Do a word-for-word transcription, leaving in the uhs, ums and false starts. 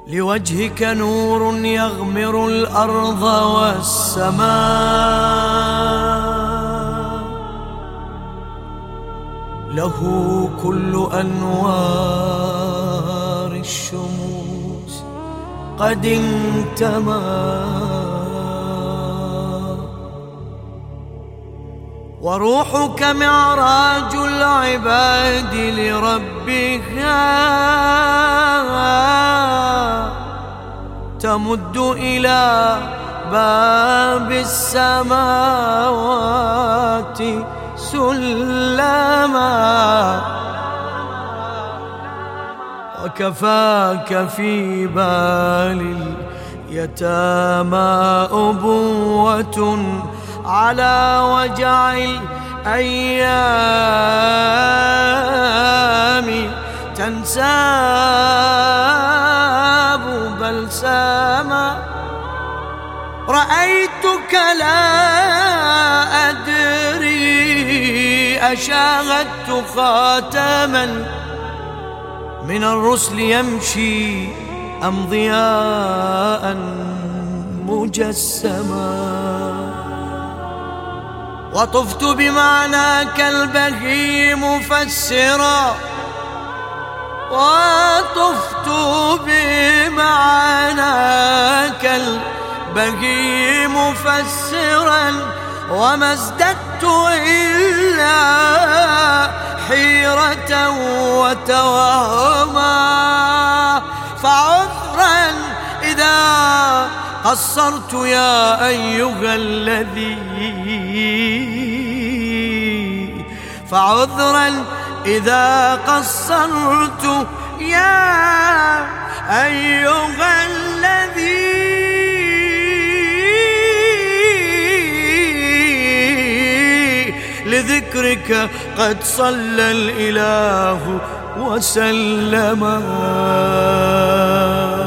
لوجهك نور يغمر الأرض والسماء، له كل أنوار الشموس قد انتمى، وروحك معراج العباد لربها، تمد إلى باب السماوات سلما، وكفاك في بال اليتامى أبوة على وجع الأيام تنساب بلساما. رأيتك لا أدري أشاهدت خاتما من الرسل يمشي أم ضياء مجسما، وطفت بمعناك البهي مفسرا، وطفت بمعناك البهي مفسرا، وما ازددت إلا حيرة وتوهما. فعذرا إذا قصرت يا أيها الذي، فعذرا إذا قصرت يا أيها الذي، لذكرك قد صلى الإله وسلما.